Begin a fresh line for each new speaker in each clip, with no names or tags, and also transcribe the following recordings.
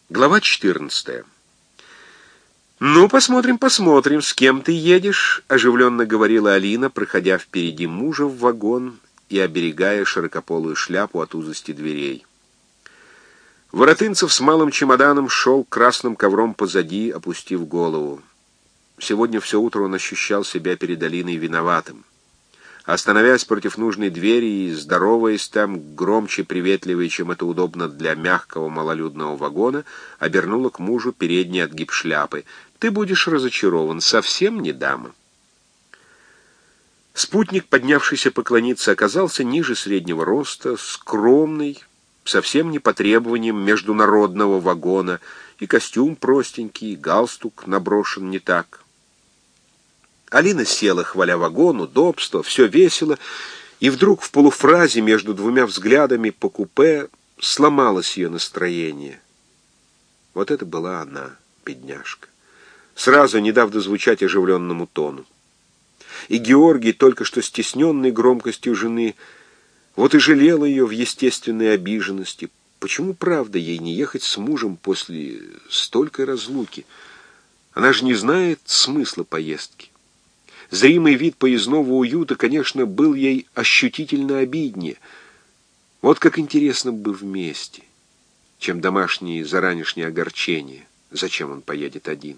Глава 14. «Ну, посмотрим, с кем ты едешь», — оживленно говорила Алина, проходя впереди мужа в вагон и оберегая широкополую шляпу от узости дверей. Воротынцев с малым чемоданом шел красным ковром позади, опустив голову. Сегодня все утро он ощущал себя перед Алиной виноватым. Остановясь против нужной двери и здороваясь там, громче, приветливее, чем это удобно для мягкого малолюдного вагона, обернула к мужу передний отгиб шляпы. «Ты будешь разочарован, совсем не дама». Спутник, поднявшийся поклониться, оказался ниже среднего роста, скромный, совсем не по требованиям международного вагона, и костюм простенький, и галстук наброшен не так. Алина села, хваля вагон, удобство, все весело, и вдруг в полуфразе между двумя взглядами по купе сломалось ее настроение. Вот это была она, бедняжка, сразу не дав дозвучать оживленному тону. И Георгий, только что стесненный громкостью жены, вот и жалел ее в естественной обиженности. Почему, правда, ей не ехать с мужем после столькой разлуки? Она же не знает смысла поездки. Зримый вид поездного уюта, конечно, был ей ощутительно обиднее. Вот как интересно бы вместе, чем домашние заранешние огорчения. Зачем он поедет один?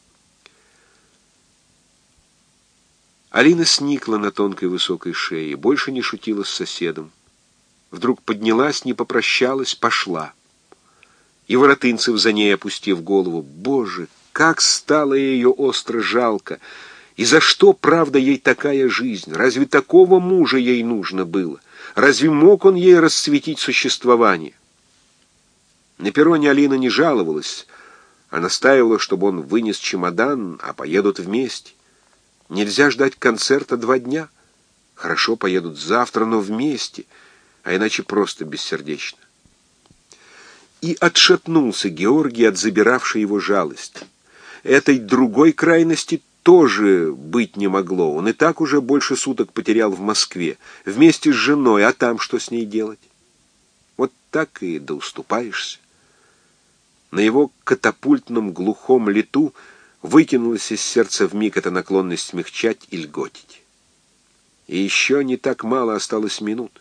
Алина сникла на тонкой высокой шее, больше не шутила с соседом. Вдруг поднялась, не попрощалась, пошла. И Воротынцев за ней, опустив голову. Боже, как стало ее остро жалко! И за что, правда, ей такая жизнь? Разве такого мужа ей нужно было? Разве мог он ей расцветить существование? На перроне Алина не жаловалась, а настаивала, чтобы он вынес чемодан, а поедут вместе. Нельзя ждать концерта 2 дня. Хорошо, поедут завтра, но вместе, а иначе просто бессердечно. И отшатнулся Георгий от забиравшей его жалости. Этой другой крайности тоже быть не могло. Он и так уже больше суток потерял в Москве, вместе с женой, а там что с ней делать? Вот так и доуступаешься. На его катапультном глухом лету выкинулась из сердца вмиг эта наклонность смягчать и льготить. И еще не так мало осталось минут.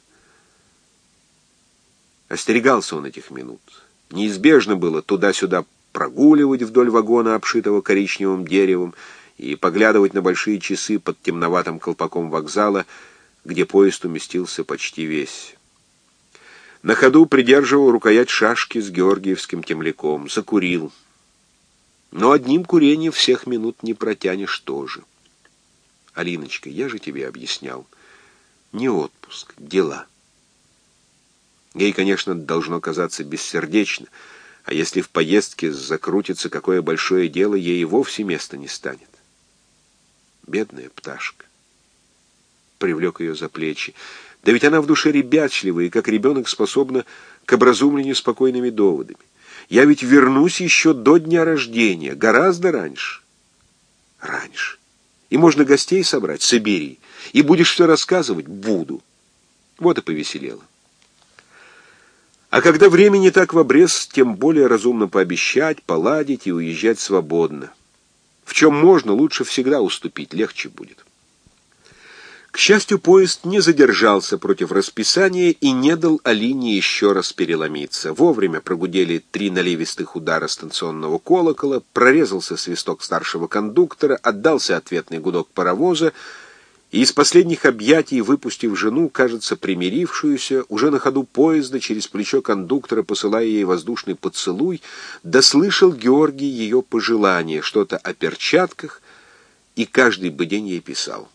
Остерегался он этих минут. Неизбежно было туда-сюда прогуливать вдоль вагона, обшитого коричневым деревом, и поглядывать на большие часы под темноватым колпаком вокзала, где поезд уместился почти весь. На ходу придерживал рукоять шашки с георгиевским темляком, закурил. Но одним курением всех минут не протянешь тоже. Алиночка, я же тебе объяснял, не отпуск, дела. Ей, конечно, должно казаться бессердечно, а если в поездке закрутится какое большое дело, ей и вовсе места не станет. Бедная пташка. Привлек ее за плечи. Да ведь она в душе ребячливая, и как ребенок способна к образумлению спокойными доводами. Я ведь вернусь еще до дня рождения, гораздо раньше. Раньше. И можно гостей собрать, собери. И будешь все рассказывать? Буду. Вот и повеселела. А когда времени так в обрез, тем более разумно пообещать, поладить и уезжать свободно. В чем можно, лучше всегда уступить, легче будет. К счастью, поезд не задержался против расписания и не дал Алине еще раз переломиться. Вовремя прогудели 3 наливистых удара станционного колокола, прорезался свисток старшего кондуктора, отдался ответный гудок паровоза, и из последних объятий, выпустив жену, кажется, примирившуюся, уже на ходу поезда, через плечо кондуктора, посылая ей воздушный поцелуй, дослышал Георгий ее пожелание, что-то о перчатках, и каждый бы день ей писал.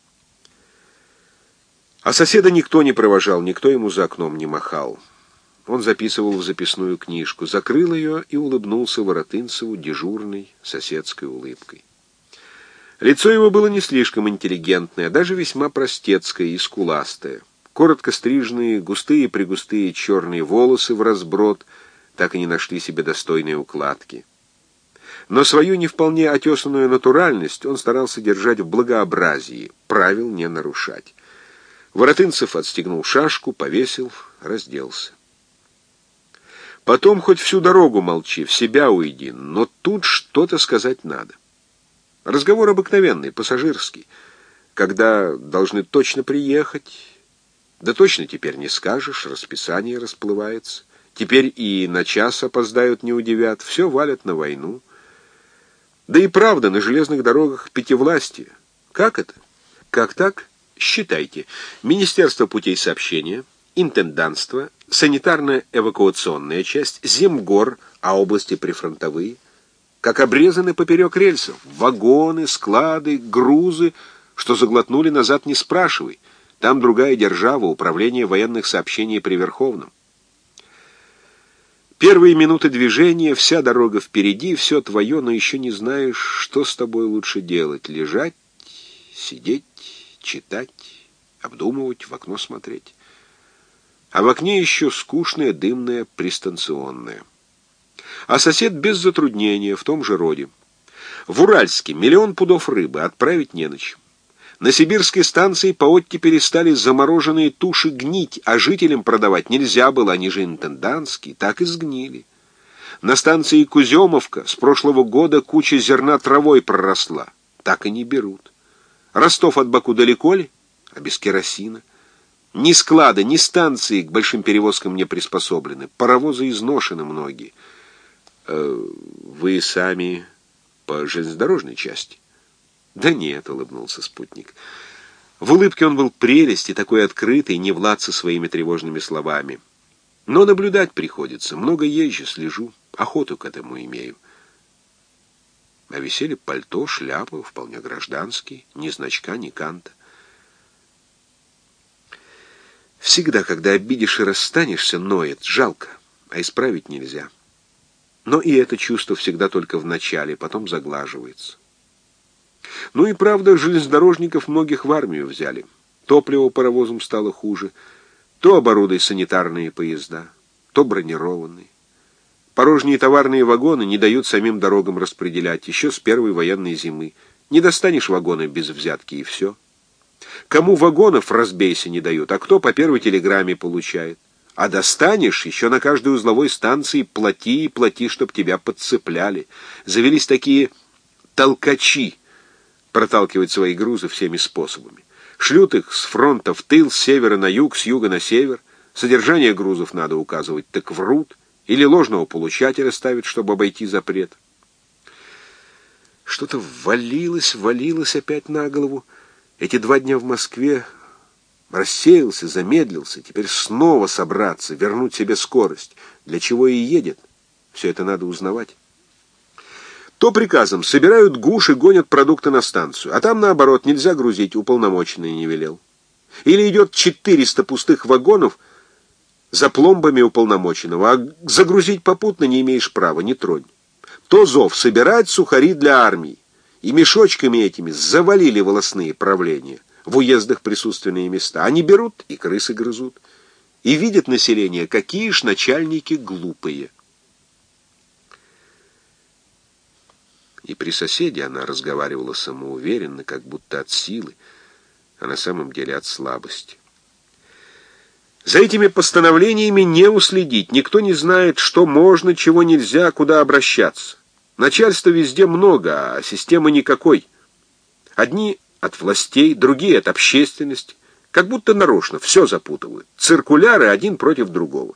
А соседа никто не провожал, никто ему за окном не махал. Он записывал в записную книжку, закрыл ее и улыбнулся Воротынцеву дежурной соседской улыбкой. Лицо его было не слишком интеллигентное, даже весьма простецкое и скуластое. Коротко стриженные, густые-пригустые черные волосы вразброд так и не нашли себе достойной укладки. Но свою не вполне отесанную натуральность он старался держать в благообразии, правил не нарушать. Воротынцев отстегнул шашку, повесил, разделся. Потом хоть всю дорогу молчи, в себя уйди, но тут что-то сказать надо. Разговор обыкновенный, пассажирский, когда должны точно приехать. Да точно теперь не скажешь, расписание расплывается. Теперь и на час опоздают, не удивят, все валят на войну. Да и правда, на железных дорогах пятивластие. Как это? Как так? Считайте. Министерство путей сообщения, интендантство, санитарно-эвакуационная часть, земгор, а области прифронтовые, как обрезаны поперек рельсов. Вагоны, склады, грузы, что заглотнули назад, не спрашивай. Там другая держава, управление военных сообщений при Верховном. Первые минуты движения, вся дорога впереди, все твое, но еще не знаешь, что с тобой лучше делать. Лежать, сидеть, читать, обдумывать, в окно смотреть. А в окне еще скучное, дымное, пристанционное. А сосед без затруднения, в том же роде. В Уральске 1 000 000 пудов рыбы, отправить не на чем. На сибирской станции по оттепели стали замороженные туши гнить, а жителям продавать нельзя было, они же интендантские, так и сгнили. На станции Куземовка с прошлого года куча зерна травой проросла, так и не берут. Ростов от Баку далеко ли? А без керосина. Ни склада, ни станции к большим перевозкам не приспособлены, паровозы изношены многие. Вы сами по железнодорожной части? Да нет, улыбнулся спутник. В улыбке он был прелесть и такой открытый, не Влад со своими тревожными словами. Но наблюдать приходится, много езжу, слежу, охоту к этому имею. А висели пальто, шляпа, вполне гражданские, ни значка, ни канта. Всегда, когда обидишь и расстанешься, ноет, жалко, а исправить нельзя. Но и это чувство всегда только в начале, потом заглаживается. Ну и правда, железнодорожников многих в армию взяли. Топливо паровозом стало хуже. То оборудуй санитарные поезда, то бронированные. Порожние товарные вагоны не дают самим дорогам распределять, еще с первой военной зимы. Не достанешь вагоны без взятки, и все. Кому вагонов разбейся не дают, а кто по первой телеграмме получает. А достанешь, еще на каждой узловой станции плати и плати, чтоб тебя подцепляли. Завелись такие толкачи, проталкивать свои грузы всеми способами. Шлют их с фронта в тыл, с севера на юг, с юга на север. Содержание грузов надо указывать, так врут. Или ложного получателя ставят, чтобы обойти запрет. Что-то валилось опять на голову. Эти 2 дня в Москве рассеялся, замедлился. Теперь снова собраться, вернуть себе скорость. Для чего и едет? Все это надо узнавать. То приказом собирают гуш и гонят продукты на станцию, а там, наоборот, нельзя грузить, уполномоченный не велел. Или идет 400 пустых вагонов за пломбами уполномоченного, а загрузить попутно не имеешь права, не тронь. То зов собирать сухари для армии, и мешочками этими завалили волостные правления, в уездах присутственные места. Они берут и крысы грызут, и видят население, какие ж начальники глупые. И при соседе она разговаривала самоуверенно, как будто от силы, а на самом деле от слабости. За этими постановлениями не уследить, никто не знает, что можно, чего нельзя, куда обращаться. Начальства везде много, а системы никакой. Одни от властей, другие от общественности, как будто нарочно все запутывают. Циркуляры один против другого.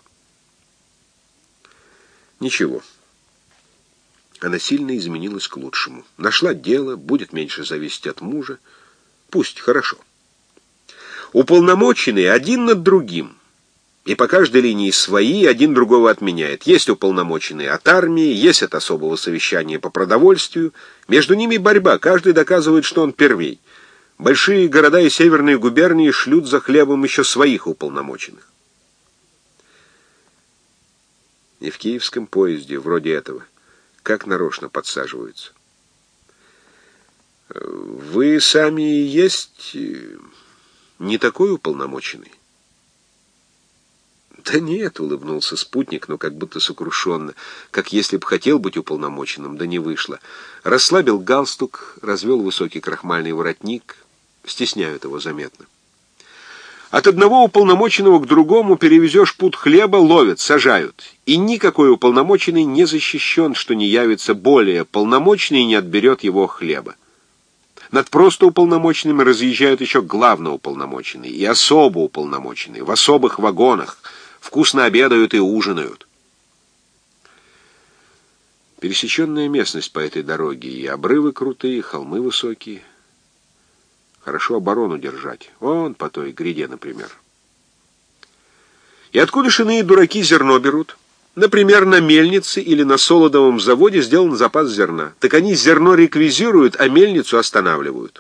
Ничего. Она сильно изменилась к лучшему. Нашла дело, будет меньше зависеть от мужа. Пусть, хорошо. Уполномоченные один над другим. И по каждой линии свои, один другого отменяет. Есть уполномоченные от армии, есть от особого совещания по продовольствию. Между ними борьба, каждый доказывает, что он первей. Большие города и северные губернии шлют за хлебом еще своих уполномоченных. И в киевском поезде вроде этого как нарочно подсаживаются. Вы сами и есть не такой уполномоченный? Да нет, улыбнулся спутник, но как будто сокрушенно, как если б хотел быть уполномоченным, да не вышло. Расслабил галстук, развел высокий крахмальный воротник, стесняют его заметно. От одного уполномоченного к другому перевезешь пуд хлеба, ловят, сажают. И никакой уполномоченный не защищен, что не явится более полномочный и не отберет его хлеба. Над просто уполномоченными разъезжают еще главноуполномоченные и особо уполномоченные, в особых вагонах, вкусно обедают и ужинают. Пересеченная местность по этой дороге, и обрывы крутые, и холмы высокие. Хорошо оборону держать. Вон по той гряде, например. И откуда ж иные дураки зерно берут? Например, на мельнице или на солодовом заводе сделан запас зерна. Так они зерно реквизируют, а мельницу останавливают.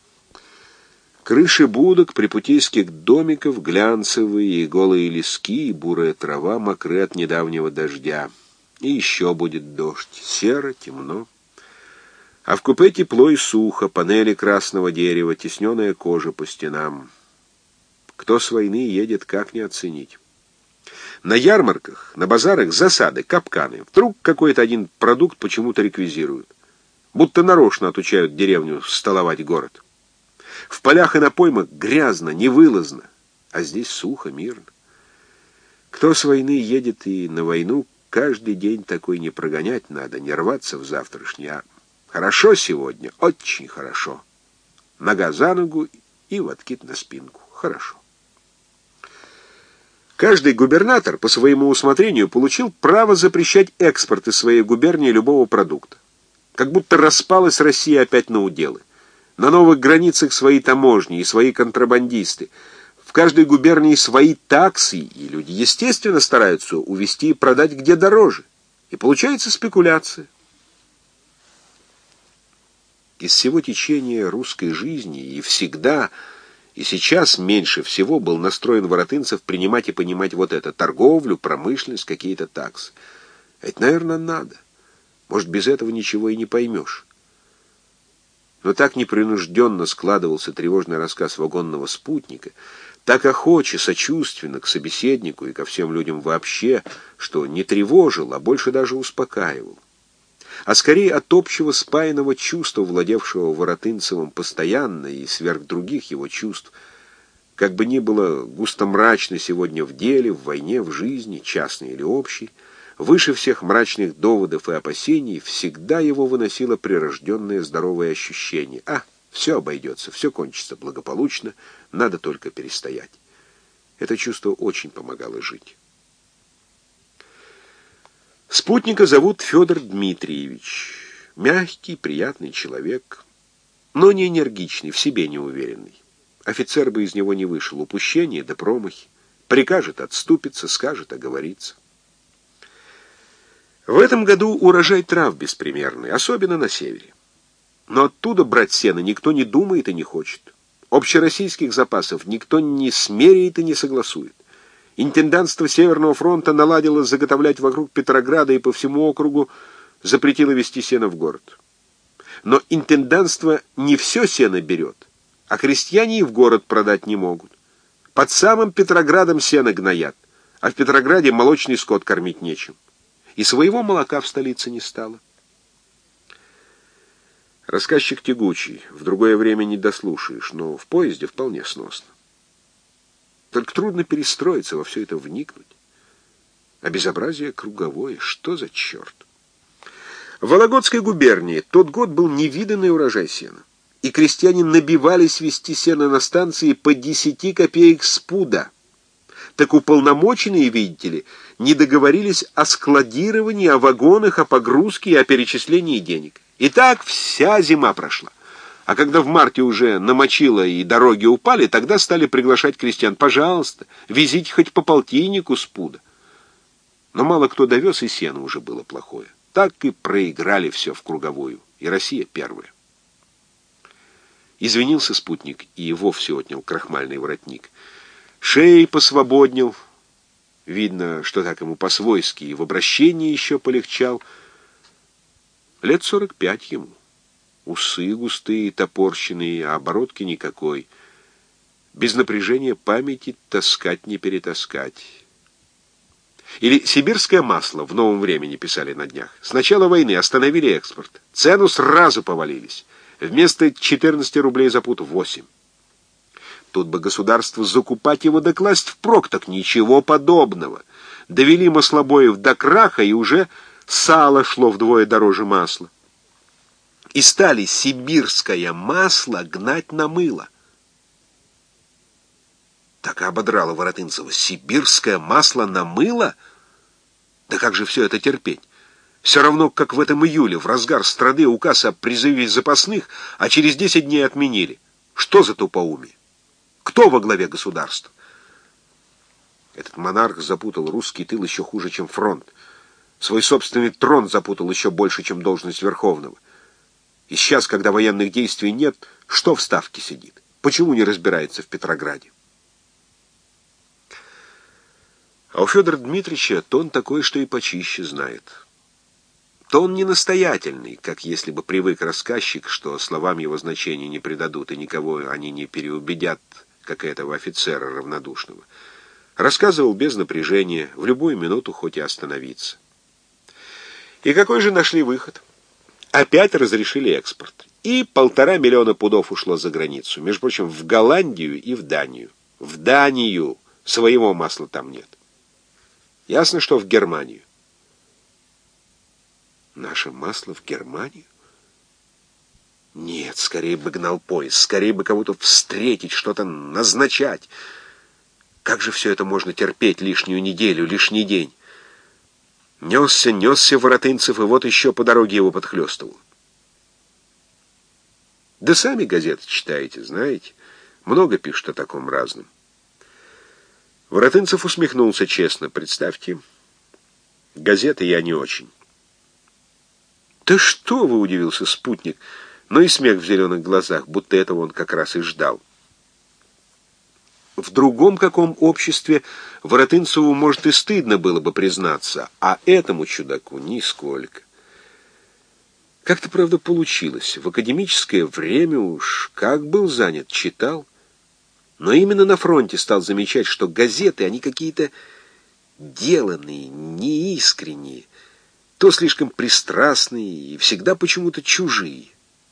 Крыши будок, припутейских домиков, глянцевые и голые лески, и бурая трава мокры от недавнего дождя. И еще будет дождь. Серо, темно. А в купе тепло и сухо, панели красного дерева, тисненная кожа по стенам. Кто с войны едет, как не оценить? На ярмарках, на базарах засады, капканы. Вдруг какой-то один продукт почему-то реквизируют. Будто нарочно отучают деревню столовать город. В полях и на поймах грязно, невылазно. А здесь сухо, мирно. Кто с войны едет и на войну, каждый день такой не прогонять надо, не рваться в завтрашний, а хорошо сегодня, очень хорошо. Нога за ногу и в откид на спинку. Хорошо. Каждый губернатор по своему усмотрению получил право запрещать экспорт из своей губернии любого продукта. Как будто распалась Россия опять на уделы. На новых границах свои таможни и свои контрабандисты. В каждой губернии свои таксы, и люди, естественно, стараются увезти и продать где дороже. И получается спекуляция. Из всего течения русской жизни и всегда, и сейчас меньше всего был настроен Воротынцев принимать и понимать вот это: торговлю, промышленность, какие-то таксы. Это, наверное, надо. Может, без этого ничего и не поймешь. Но так непринужденно складывался тревожный рассказ вагонного спутника, так охоче, сочувственно к собеседнику и ко всем людям вообще, что не тревожил, а больше даже успокаивал. А скорее от общего спаянного чувства, владевшего Воротынцевым постоянно и сверх других его чувств, как бы ни было густо мрачно сегодня в деле, в войне, в жизни, частной или общей, выше всех мрачных доводов и опасений всегда его выносило прирожденное здоровое ощущение: все обойдется, все кончится благополучно, надо только перестоять. Это чувство очень помогало жить. Спутника зовут Федор Дмитриевич. Мягкий, приятный человек, но не энергичный, в себе не уверенный. Офицер бы из него не вышел. Упущение да промахи. Прикажет — отступится, скажет — оговорится. В этом году урожай трав беспримерный, особенно на севере. Но оттуда брать сено никто не думает и не хочет. Общероссийских запасов никто не смеряет и не согласует. Интендантство Северного фронта наладило заготовлять вокруг Петрограда и по всему округу, запретило везти сено в город. Но интендантство не все сено берет, а крестьяне и в город продать не могут. Под самым Петроградом сено гноят, а в Петрограде молочный скот кормить нечем. И своего молока в столице не стало. Рассказчик тягучий, в другое время не дослушаешь, но в поезде вполне сносно. Только трудно перестроиться, во все это вникнуть. А безобразие круговое, что за черт? В Вологодской губернии тот год был невиданный урожай сена. И крестьяне набивались везти сено на станции по 10 копеек с пуда. Так уполномоченные, видите ли, не договорились о складировании, о вагонах, о погрузке и о перечислении денег. И так вся зима прошла. А когда в марте уже намочило и дороги упали, тогда стали приглашать крестьян: пожалуйста, везите хоть по полтиннику с пуда. Но мало кто довез, и сено уже было плохое. Так и проиграли все в круговую, и Россия первая. Извинился спутник и вовсе отнял крахмальный воротник. Шеей посвободнил. Видно, что так ему по-свойски, и в обращении еще полегчал. Лет 45 ему. Усы густые, топорщенные, а оборотки никакой. Без напряжения памяти таскать не перетаскать. Или сибирское масло в Новом времени писали на днях. С начала войны остановили экспорт. Цену сразу повалились. Вместо 14 рублей за пуд — 8. Тут бы государство закупать его да класть впрок, так ничего подобного. Довели маслобоев до краха, и уже сало шло вдвое дороже масла. И стали сибирское масло гнать на мыло. Так и ободрало Воротынцева. Сибирское масло на мыло? Да как же все это терпеть? Все равно, как в этом июле, в разгар страды, указ о призыве запасных, а через 10 дней отменили. Что за тупоумие? Кто во главе государства? Этот монарх запутал русский тыл еще хуже, чем фронт. Свой собственный трон запутал еще больше, чем должность Верховного. И сейчас, когда военных действий нет, что в Ставке сидит? Почему не разбирается в Петрограде? А у Федора Дмитриевича тон такой, что и почище знает. Тон не настоятельный, как если бы привык рассказчик, что словам его значения не придадут, и никого они не переубедят, как этого офицера равнодушного. Рассказывал без напряжения, в любую минуту хоть и остановиться. И какой же нашли выход? Опять разрешили экспорт. И 1,5 миллиона пудов ушло за границу. Между прочим, в Голландию и в Данию. В Данию! Своего масла там нет. Ясно, что в Германию. Наше масло в Германию? Нет, скорее бы гнал поезд, скорее бы кого-то встретить, что-то назначать. Как же все это можно терпеть лишнюю неделю, лишний день? Несся Воротынцев, и вот еще по дороге его подхлестывал. Да сами газеты читаете, знаете. Много пишут о таком разном. Воротынцев усмехнулся честно. Представьте, газеты я не очень. «Да что вы!» — удивился спутник, но и смех в зеленых глазах, будто этого он как раз и ждал. В другом каком обществе Воротынцеву, может, и стыдно было бы признаться, а этому чудаку нисколько. Как-то, правда, получилось. В академическое время уж как был занят, читал. Но именно на фронте стал замечать, что газеты, они какие-то деланные, неискренние, то слишком пристрастные и всегда почему-то чужие.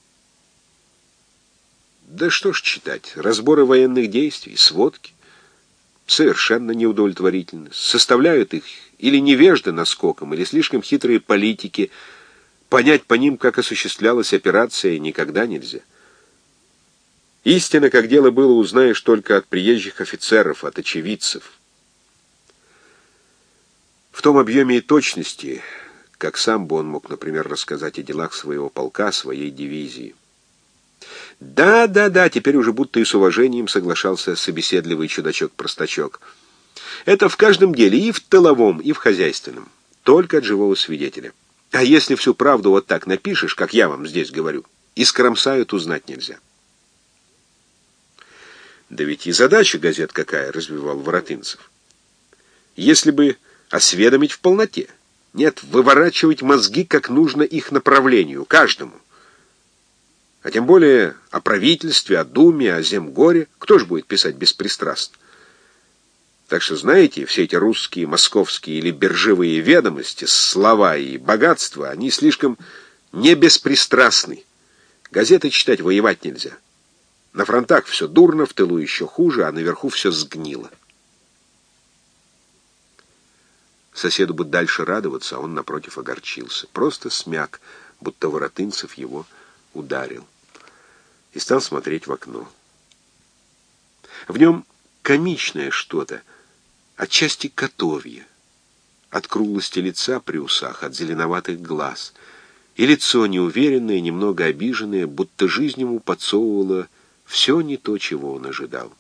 Да что ж читать, разборы военных действий, сводки совершенно неудовлетворительны. Составляют их или невежды наскоком, или слишком хитрые политики. Понять по ним, как осуществлялась операция, никогда нельзя. Истинно, как дело было, узнаешь только от приезжих офицеров, от очевидцев. В том объеме и точности, как сам бы он мог, например, рассказать о делах своего полка, своей дивизии. Да, теперь уже будто и с уважением соглашался собеседливый чудачок-простачок. Это в каждом деле, и в тыловом, и в хозяйственном. Только от живого свидетеля. А если всю правду вот так напишешь, как я вам здесь говорю, и скромсают, узнать нельзя. Да ведь и задача газет какая, развивал Воротынцев. Если бы осведомить в полноте. Нет, выворачивать мозги, как нужно их направлению, каждому. А тем более о правительстве, о Думе, о Земгоре. Кто же будет писать беспристрастно? Так что, знаете, все эти русские, московские или биржевые ведомости, слова и богатства, они слишком не беспристрастны. Газеты читать воевать нельзя. На фронтах все дурно, в тылу еще хуже, а наверху все сгнило. Соседу бы дальше радоваться, а он, напротив, огорчился. Просто смяк, будто Воротынцев его ударил. И стал смотреть в окно. В нем комичное что-то, отчасти котовье. От круглости лица при усах, от зеленоватых глаз. И лицо неуверенное, немного обиженное, будто жизнь ему подсовывала все не то, чего он ожидал.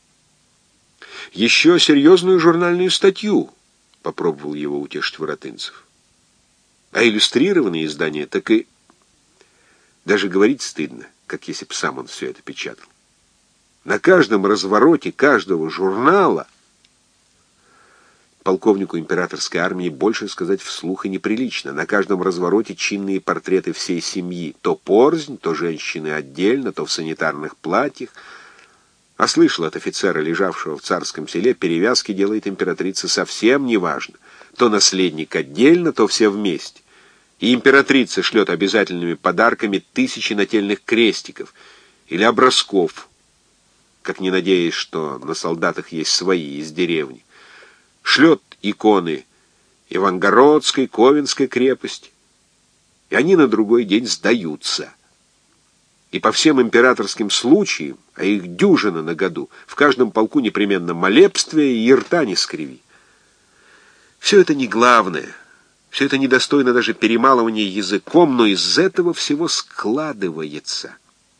«Еще серьезную журнальную статью», — попробовал его утешить Воротынцев. «А иллюстрированные издания так и... Даже говорить стыдно, как если б сам он все это печатал. На каждом развороте каждого журнала...» Полковнику императорской армии больше сказать вслух и неприлично. На каждом развороте чинные портреты всей семьи. То порознь, то женщины отдельно, то в санитарных платьях. А слышал от офицера, лежавшего в Царском Селе, перевязки делает императрица совсем неважно. То наследник отдельно, то все вместе. И императрица шлет обязательными подарками 1000 нательных крестиков или образков. как не надеясь, что на солдатах есть свои из деревни. Шлет иконы Ивангородской, Ковенской крепости, и они на другой день сдаются. И по всем императорским случаям, а их дюжина на году, в каждом полку непременно молебствие и рта не скриви. Все это не главное, все это недостойно даже перемалывания языком, но из этого всего складывается.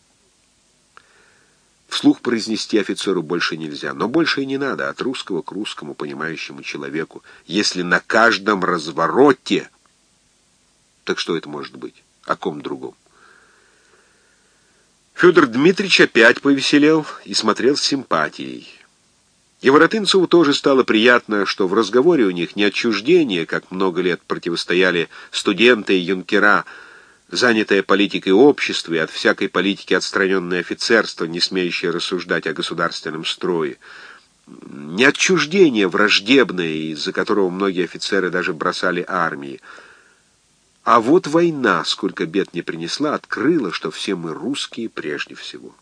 Вслух произнести офицеру больше нельзя, но больше и не надо, от русского к русскому понимающему человеку, если на каждом развороте. Так что это может быть? О ком другом? Федор Дмитриевич опять повеселел и смотрел с симпатией. И Воротынцеву тоже стало приятно, что в разговоре у них не отчуждение, как много лет противостояли студенты и юнкера, занятое политикой общества и от всякой политики отстраненное офицерство, не смеющее рассуждать о государственном строе, не отчуждение враждебное, из-за которого многие офицеры даже бросали армии, а вот война, сколько бед не принесла, открыла, что все мы русские прежде всего.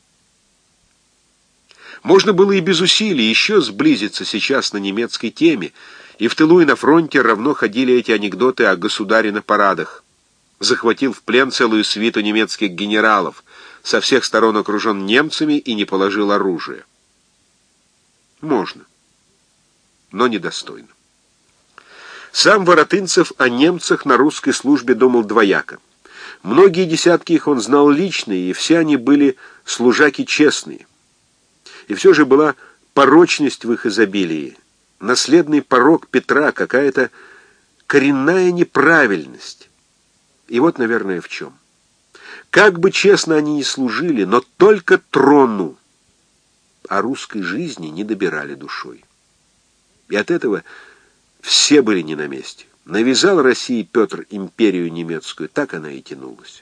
Можно было и без усилий еще сблизиться сейчас на немецкой теме, и в тылу и на фронте равно ходили эти анекдоты о государе на парадах. Захватил в плен целую свиту немецких генералов, со всех сторон окружен немцами и не положил оружие. Можно, но недостойно. Сам Воротынцев о немцах на русской службе думал двояко. Многие десятки их он знал лично, и все они были служаки честные. И все же была порочность в их изобилии, наследный порок Петра, какая-то коренная неправильность. И вот, наверное, в чем. Как бы честно они ни служили, но только трону, а русской жизни не добирали душой. И от этого все были не на месте. Навязал России Петр империю немецкую, так она и тянулась.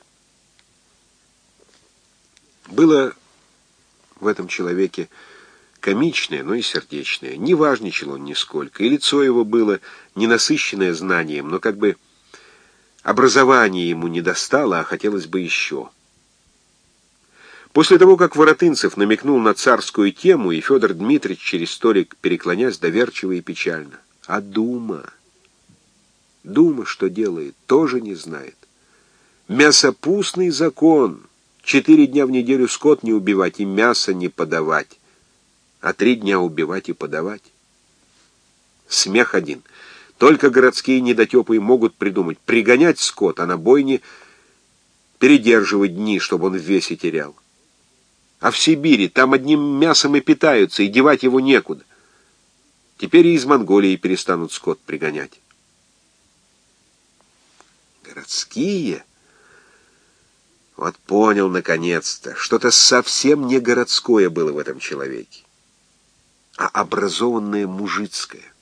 Было в этом человеке комичное, но и сердечное. Не важничал он нисколько, и лицо его было ненасыщенное знанием, но как бы образование ему не достало, а хотелось бы еще. После того, как Воротынцев намекнул на царскую тему, и Федор Дмитриевич через столик, переклонясь, доверчиво и печально. А Дума? Дума, что делает, тоже не знает. Мясопустный закон. 4 дня в неделю скот не убивать и мясо не подавать, а 3 дня убивать и подавать. Смех один. Только городские недотепы могут придумать пригонять скот, а на бойне передерживать дни, чтобы он в весе терял. А в Сибири там одним мясом и питаются, и девать его некуда. Теперь и из Монголии перестанут скот пригонять. Городские? Вот понял, наконец-то, что-то совсем не городское было в этом человеке, а образованное мужицкое.